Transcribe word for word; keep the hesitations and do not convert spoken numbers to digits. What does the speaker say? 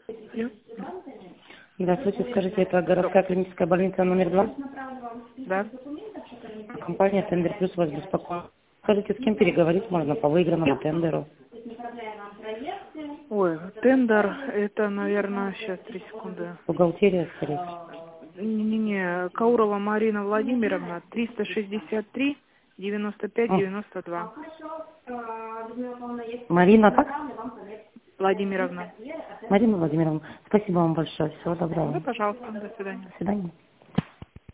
Я? Здравствуйте, скажите, это городская клиническая больница номер два? Да. Компания Тендер Плюс вас беспокоит. Скажите, с кем переговорить можно по выигранному тендеру? Ой, тендер, это, наверное, сейчас, три секунды. Бухгалтерия, скорее всего. Не-не-не, Каурова Марина Владимировна, триста шестьдесят три девяносто пять М. девяносто два. Марина, как? Владимировна. Марина Владимировна, спасибо вам большое. Всего Да, доброго. пожалуйста, до свидания. До свидания.